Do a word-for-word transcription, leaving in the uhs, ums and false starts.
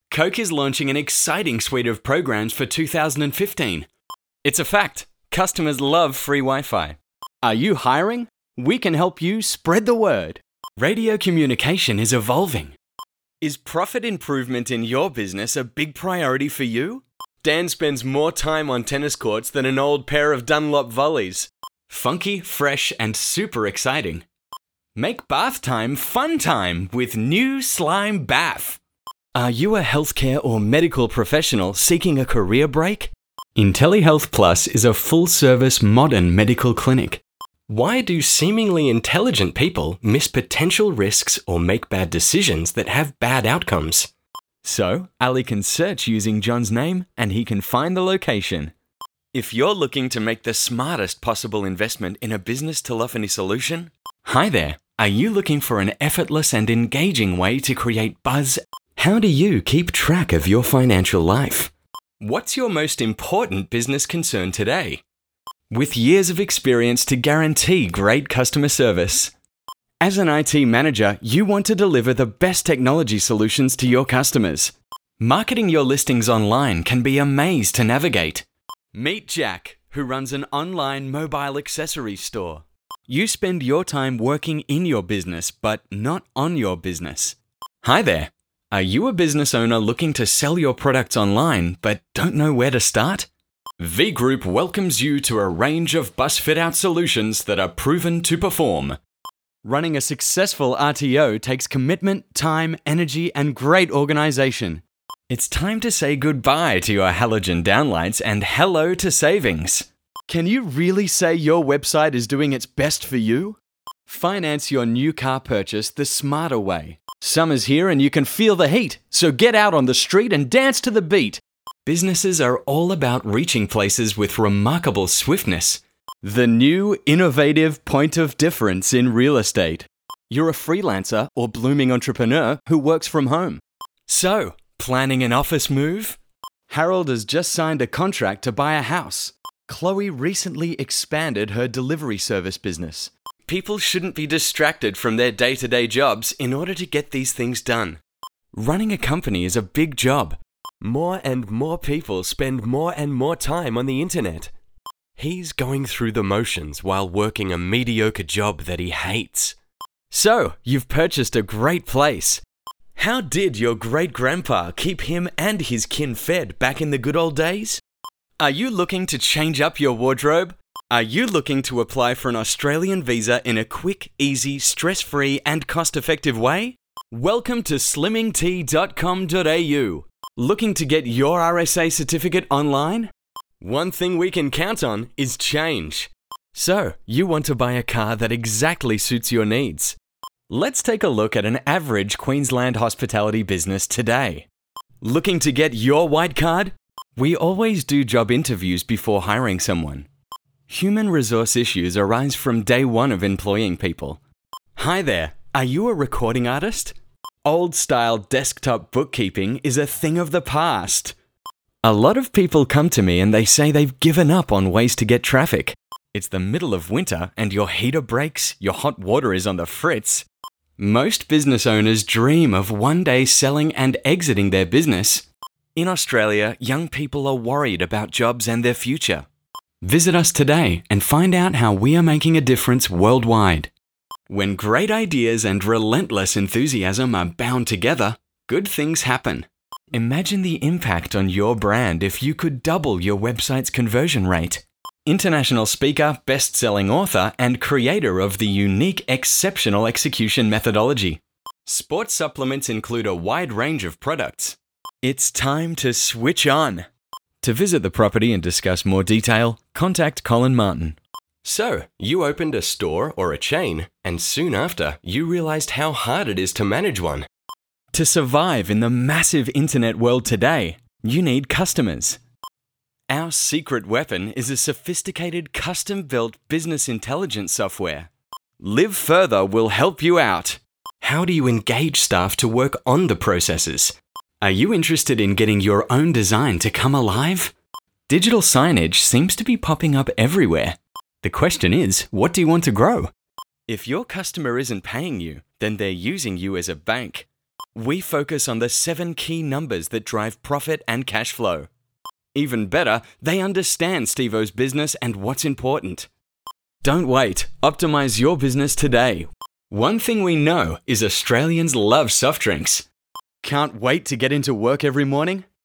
Coke is launching an exciting suite of programs for two thousand fifteen. It's a fact. Customers love free Wi-Fi. Are you hiring? We can help you spread the word. Radio communication is evolving. Is profit improvement in your business a big priority for you? Dan spends more time on tennis courts than an old pair of Dunlop volleys. Funky, fresh, and super exciting. Make bath time fun time with new Slime Bath. Are you a healthcare or medical professional seeking a career break? IntelliHealth Plus is a full-service modern medical clinic. Why do seemingly intelligent people miss potential risks or make bad decisions that have bad outcomes? So, Ali can search using John's name and he can find the location. If you're looking to make the smartest possible investment in a business telephony solution, hi there. Are you looking for an effortless and engaging way to create buzz? How do you keep track of your financial life? What's your most important business concern today? With years of experience to guarantee great customer service. As an I T manager, you want to deliver the best technology solutions to your customers. Marketing your listings online can be a maze to navigate. Meet Jack, who runs an online mobile accessories store. You spend your time working in your business, but not on your business. Hi there. Are you a business owner looking to sell your products online, but don't know where to start? V Group welcomes you to a range of bus fit-out solutions that are proven to perform. Running a successful R T O takes commitment, time, energy, and great organization. It's time to say goodbye to your halogen downlights and hello to savings. Can you really say your website is doing its best for you? Finance your new car purchase the smarter way. Summer's here and you can feel the heat, so get out on the street and dance to the beat. Businesses are all about reaching places with remarkable swiftness. The new, innovative point of difference in real estate. You're a freelancer or blooming entrepreneur who works from home. So, planning an office move? Harold has just signed a contract to buy a house. Chloe recently expanded her delivery service business. People shouldn't be distracted from their day-to-day jobs in order to get these things done. Running a company is a big job. More and more people spend more and more time on the internet. He's going through the motions while working a mediocre job that he hates. So, you've purchased a great place. How did your great-grandpa keep him and his kin fed back in the good old days? Are you looking to change up your wardrobe? Are you looking to apply for an Australian visa in a quick, easy, stress-free and cost-effective way? Welcome to slimming t dot com dot a u. Looking to get your R S A certificate online? One thing we can count on is change. So, you want to buy a car that exactly suits your needs. Let's take a look at an average Queensland hospitality business today. Looking to get your white card? We always do job interviews before hiring someone. Human resource issues arise from day one of employing people. Hi there, are you a recording artist? Old-style desktop bookkeeping is a thing of the past. A lot of people come to me and they say they've given up on ways to get traffic. It's the middle of winter and your heater breaks, your hot water is on the fritz. Most business owners dream of one day selling and exiting their business. In Australia, young people are worried about jobs and their future. Visit us today and find out how we are making a difference worldwide. When great ideas and relentless enthusiasm are bound together, good things happen. Imagine the impact on your brand if you could double your website's conversion rate. International speaker, best-selling author, and creator of the unique exceptional execution methodology. Sports supplements include a wide range of products. It's time to switch on. To visit the property and discuss more detail, contact Colin Martin. So, you opened a store or a chain, and soon after, you realized how hard it is to manage one. To survive in the massive internet world today, you need customers. Our secret weapon is a sophisticated custom-built business intelligence software. Live Further will help you out. How do you engage staff to work on the processes? Are you interested in getting your own design to come alive? Digital signage seems to be popping up everywhere. The question is, what do you want to grow? If your customer isn't paying you, then they're using you as a bank. We focus on the seven key numbers that drive profit and cash flow. Even better, they understand Steve-O's business and what's important. Don't wait. Optimize your business today. One thing we know is Australians love soft drinks. Can't wait to get into work every morning?